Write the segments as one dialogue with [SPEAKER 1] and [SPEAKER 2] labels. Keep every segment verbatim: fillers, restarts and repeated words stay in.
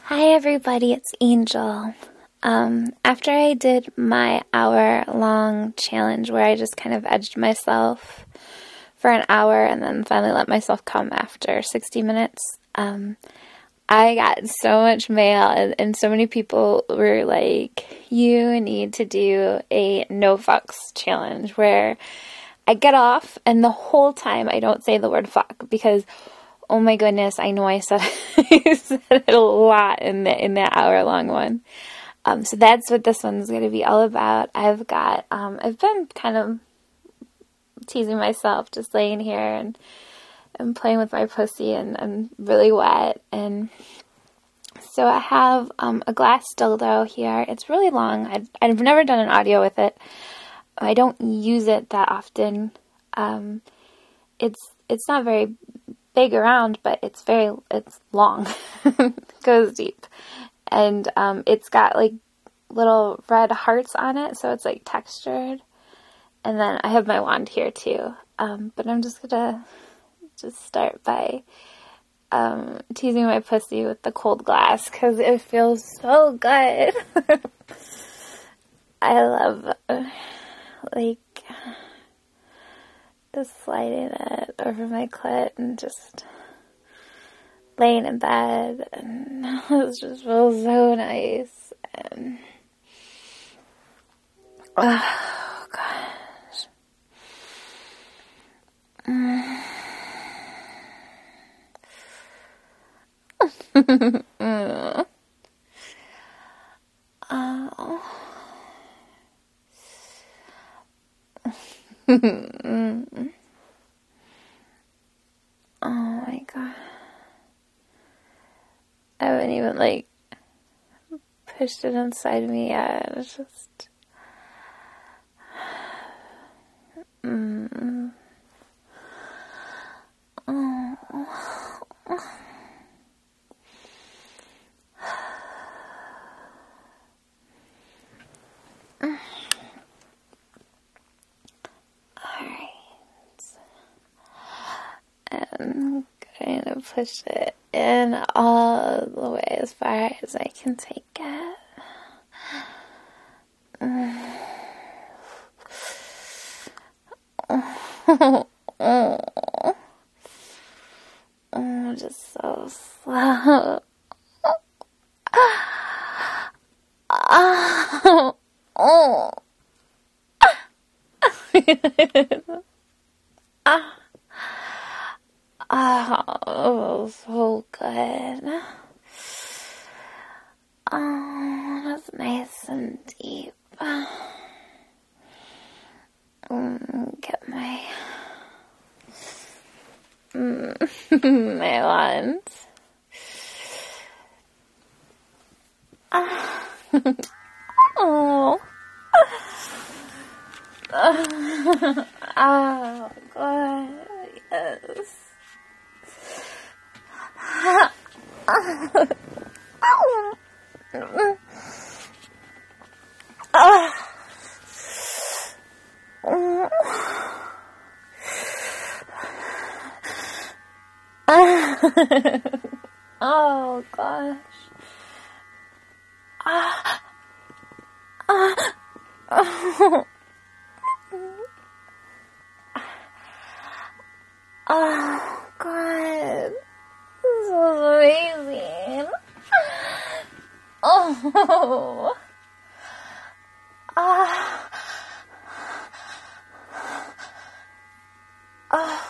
[SPEAKER 1] Hi everybody, it's Angel. Um, after I did my hour-long challenge where I just kind of edged myself for an hour and then finally let myself come after sixty minutes, um, I got so much mail and, and so many people were like, you need to do a no fucks challenge where I get off and the whole time I don't say the word fuck because oh my goodness, I know I said, I said it a lot in, the, in that hour-long one. Um, so that's what this one's going to be all about. I've got, um, I've been kind of teasing myself, just laying here and, and playing with my pussy, and I'm really wet. And so I have um, a glass dildo here. It's really long. I've, I've never done an audio with it. I don't use it that often. Um, it's it's not very big around, but it's very, it's long, goes deep, and um, it's got like little red hearts on it, so it's like textured, and then I have my wand here too, um, but I'm just gonna just start by um, teasing my pussy with the cold glass, because it feels so good. I love, uh, like, just sliding it over my clit and just laying in bed, and it just feels so nice. And oh gosh, mm. mm. Oh. mm. Oh my god. I haven't even, like, pushed it inside of me yet. It's just... Mm. Oh. Alright. I'm going to push it in all the way as far as I can take it. Mm. Oh, oh, oh, just so slow. Oh, oh. Ah. Oh, so good. Oh, that's nice and deep. Mm, get my mm, my wand. Ah. Oh. Oh, God, yes. Oh gosh. Ah. Ah. Oh. Oh god. This was amazing. Oh. Ah. Oh.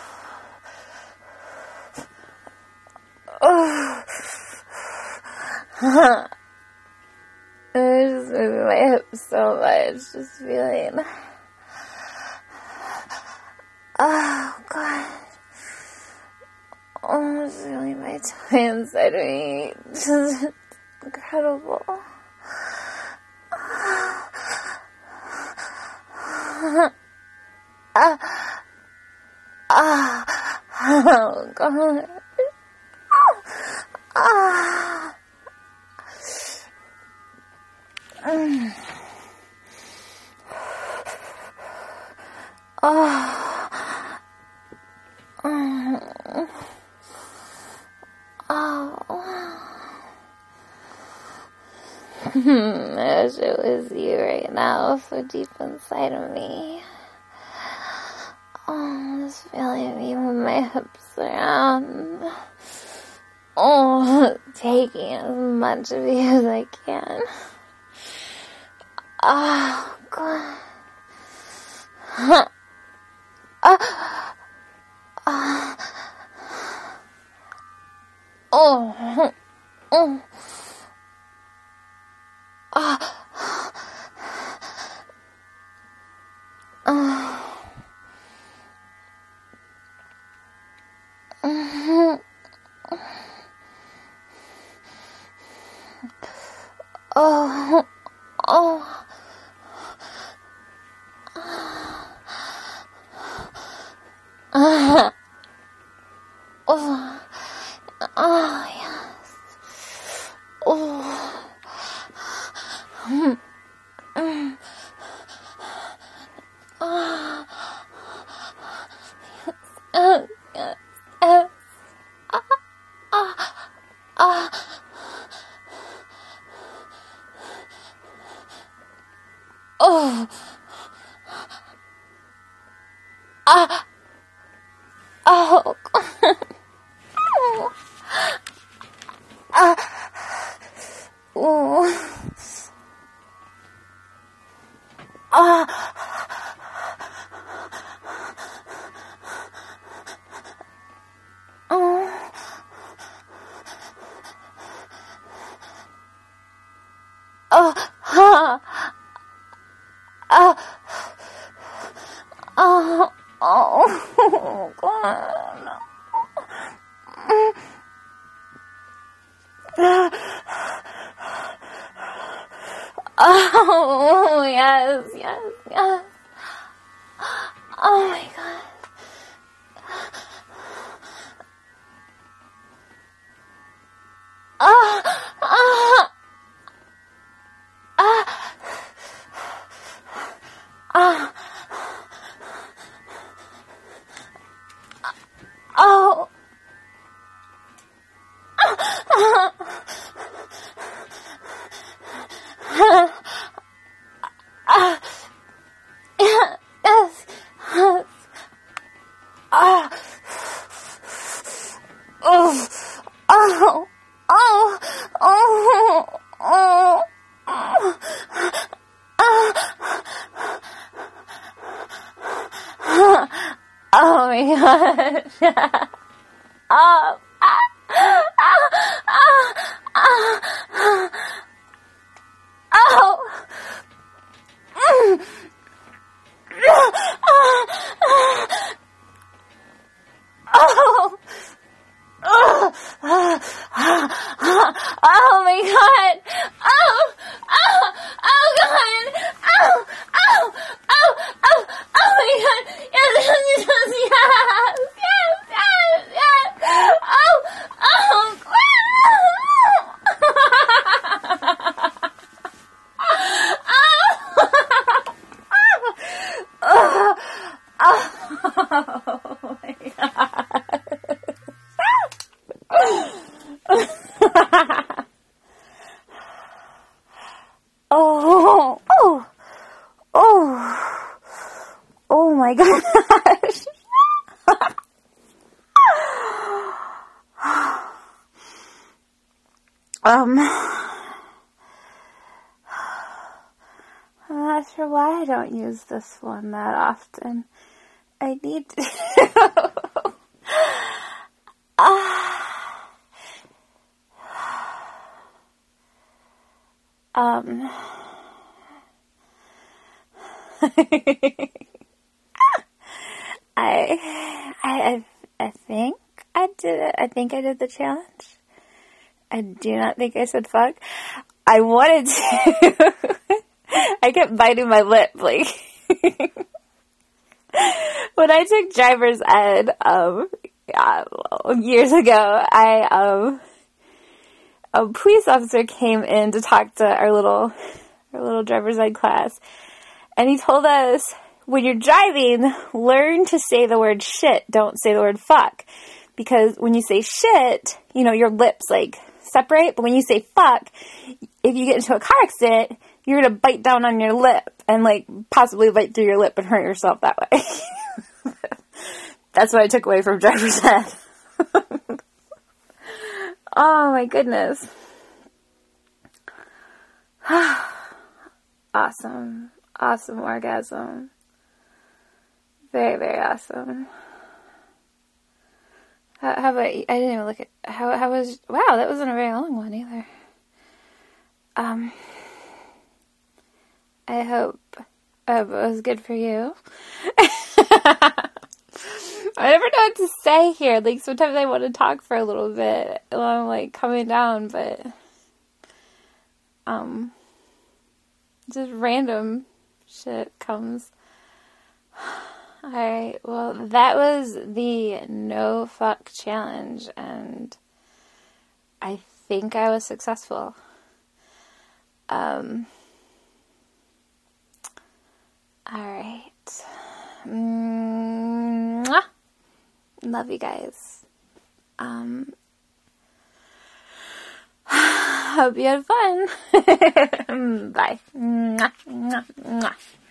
[SPEAKER 1] Oh. I was just moving my hips so much, just feeling. Oh god. Oh, just feeling my tummy inside of me. Just incredible. Ah. Ah. Oh god. Ah. Mm. Oh. Oh. Oh. I wish it was you right now, so deep inside of me. Oh, this feeling me when my hips around. Oh, taking as much of you as I can. Oh, God. Huh. Uh, uh, oh, oh, uh, uh, oh, oh. Uh, oh, oh, yes. Oh, mm, mm. Oh, yes, yes, yes. Ah, ah, ah. Oh, ah. Oh, oh, ah, oh, ah, oh, oh, ha, ah, oh, oh, God. Oh, yes, yes, yes. Oh, my God. Ah, ah, ah, ah, oh, ah, ah, ah, yes, yes, ah, oh, oh, oh, oh, oh, oh my gosh. Oh, ah, ah, ah, ah, oh, mm, oh, oh, oh my God. Oh, oh, oh God. Oh, oh, oh, oh, oh my God. Yes, yes, yes, yes, yes, yes, yes. Oh, oh, oh, oh my God. Oh, oh, oh, oh my gosh. um, I'm not sure why I don't use this one that often. I need to. Ah. um, I, I, I think I did it. I think I did the challenge. I do not think I said fuck. I wanted to. I kept biting my lip, like. When I took driver's ed, um, yeah, well, years ago, I, um, a police officer came in to talk to our little, our little driver's ed class, and he told us, when you're driving, learn to say the word shit, don't say the word fuck, because when you say shit, you know, your lips, like, separate, but when you say fuck, if you get into a car accident, you're going to bite down on your lip and, like, possibly bite through your lip and hurt yourself that way. That's what I took away from Driver's Ed. Oh, my goodness. Awesome. Awesome orgasm. Very, very awesome. How, how about, I didn't even look at, how, how was, wow, that wasn't a very long one either. Um, I hope, I hope it was good for you. I never know what to say here. Like, sometimes I want to talk for a little bit while I'm, like, coming down, but, um, just random shit comes. Alright, well, that was the no fuck challenge, and I think I was successful. Um, alright. Mwah. Love you guys. Um, hope you had fun. Bye. Mwah, mwah, mwah.